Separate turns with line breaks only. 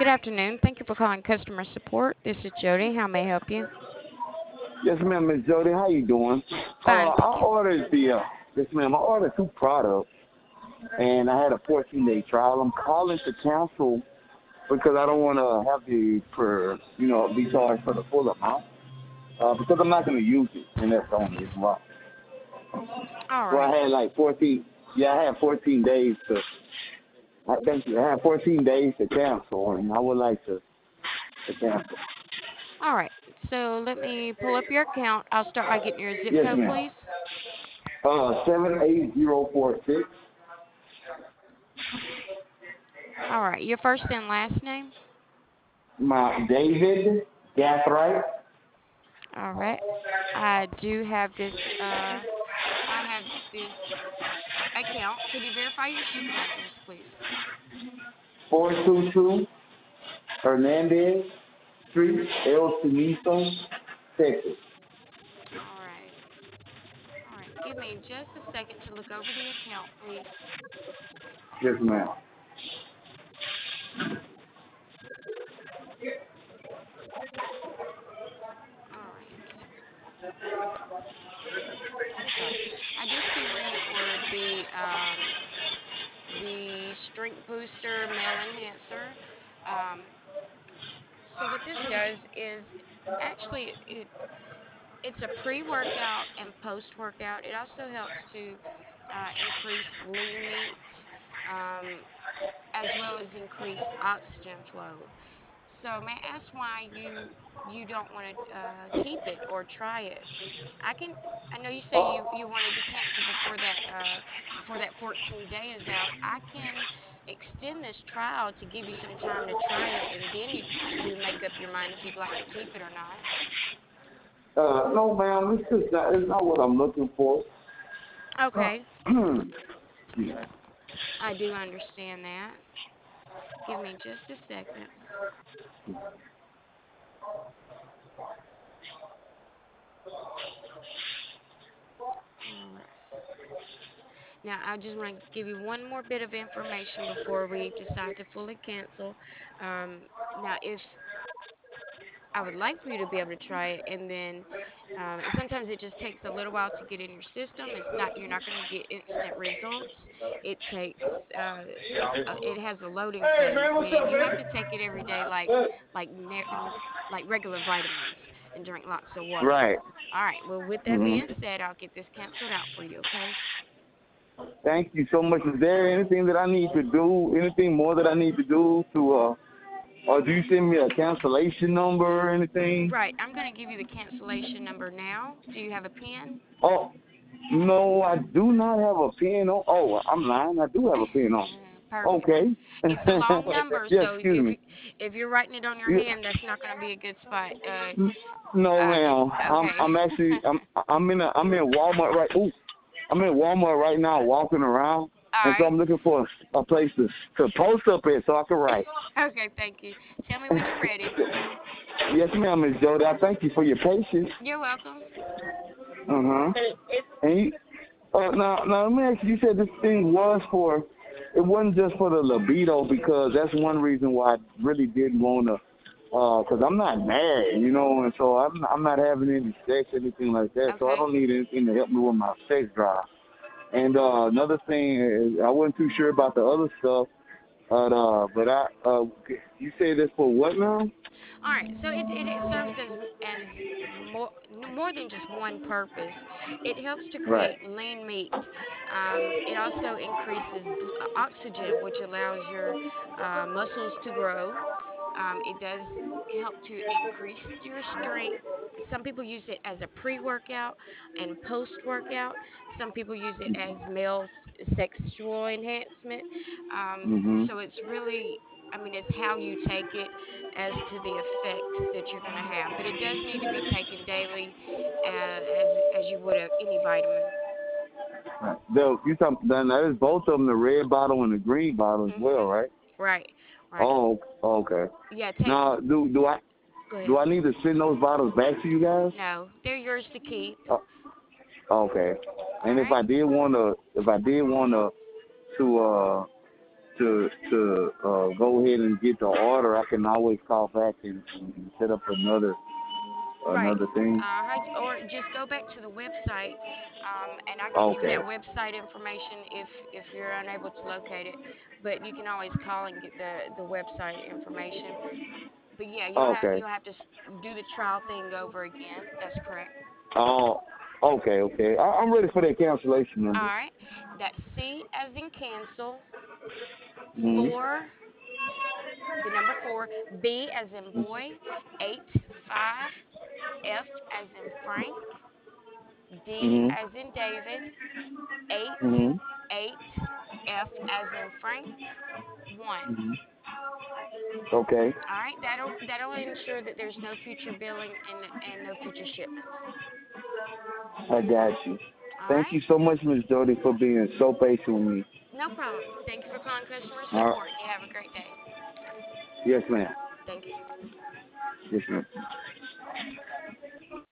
Good afternoon. Thank you for calling customer support. This is Jody. How may I help you?
Yes, ma'am, Miss Jody. How you doing?
Fine,
I
thank you.
ordered yes, ma'am. I ordered two products, and I had a 14-day trial. I'm calling to cancel because I don't want to have be charged for the full amount. Because I'm not going to use it, and that's the only reason why.
All
So
right.
I had like 14. Yeah, I had 14 days to. Thank you. I had 14 days to cancel, and I would like to cancel.
All right. So let me pull up your account. I'll start by getting your zip
Yes,
code,
ma'am.
please.
78046.
All right. Your first and last name.
My David Gathright.
All right. I do have this. I have this account. Can you verify your shipping address, please?
422 Hernandez Street, El Cenizo, Texas.
All right. All right. Give me just a second to look over the account, please.
Yes, ma'am.
All right. Okay. I do see where you ordered the Strength Booster Male Enhancer. Um, so what this does is actually it's a pre-workout and post-workout. It also helps to increase lean meat, um, as well as increase oxygen flow. So may I ask why you don't want to keep it or try it? I can. I know you say
Oh,
you wanted to cancel before that 14 day is out. I can extend this trial to give you some time to try it, and then you make up your mind if you'd like to keep it or not.
no, ma'am. It's not what I'm looking for. Uh,
Okay,
yeah.
I do understand that. Give me just a second. All right. Now, I just want to give you one more bit of information before we decide to fully cancel. Um, now, if I would like for you to be able to try it, and then and sometimes it just takes a little while to get in your system. You're not going to get instant results. It takes it has a loading
Hey,
phase,
man, what's
meaning
up,
you have
man?
to take it every day,
Hey.
like ne- like regular vitamins, and drink lots of water.
Right.
All right. Well, with that
hmm
being said, I'll get this canceled out for you. Okay.
Thank you so much. Is there anything that I need to do? Anything more that I need to do or do you send me a cancellation number or anything?
Right. I'm going to give you the cancellation number now. Do you have a pen?
Oh, no, I do not have a pen on. Oh, I'm lying. I do have a pen on.
Perfect.
Okay.
It's a long number,
Yeah,
so
excuse me.
if you're writing it on your
Yeah.
hand, that's not going to be a good spot.
No, ma'am.
Okay.
I'm in Walmart right. Ooh, I'm in Walmart right now, walking around,
All
and so
right.
I'm looking for a place to post up at so I can write.
Okay. Thank you. Tell me when you're ready.
Yes, ma'am, Miss Jody. I thank you for your patience.
You're welcome.
Uh-huh. And now let me ask you. You said this thing was for. It wasn't just for the libido because that's one reason why I really didn't want to. Cause I'm not married, and so I'm not having any sex, anything like that. So I
Okay.
don't need anything to help me with my sex drive. And another thing is, I wasn't too sure about the other stuff, but you say this for what now?
All right. So it serves as more than just one purpose. It helps to
Right.
create lean meat. It also increases oxygen, which allows your muscles to grow. It does help to increase your strength. Some people use it as a pre-workout and post-workout. Some people use it as male sexual enhancement.
Mhm.
So it's really, I mean, it's how you take it as to the effects that you're going to have. But it does need to be taken daily, as you would any vitamin.
Right. You talking? Then that is both of them, the red bottle and the green bottle as well,
Mhm.
right?
Right. Right.
Oh, okay.
Yeah. Take.
Now, do I
Go ahead.
do I need to send those bottles back to you guys?
No, they're yours to keep.
Oh, okay.
All
And
right.
if I did want to to go ahead and get the order, I can always call back and set up
Right.
another thing.
Or just go back to the website, and I can give you
Okay.
that website information if you're unable to locate it. But you can always call and get the website information. But yeah,
Okay.
you'll have to do the trial thing over again. That's correct.
Oh. Okay. Okay. I'm ready for that cancellation
All
number.
right. That's C as in cancel,
Mhm.
4, the number 4, B as in boy, 8, 5, F as in Frank, D
Mhm.
as in David, 8,
Mhm.
8, F as in Frank, 1.
Mhm. Okay.
All right, that'll ensure that there's no future billing and no future shipments.
I got you.
All
Thank
right,
you so much, Miss Jody, for being so patient with me.
no problem. Thank you for calling customer
All right.
support. You have a great day.
Yes, ma'am.
Thank you.
Yes, ma'am.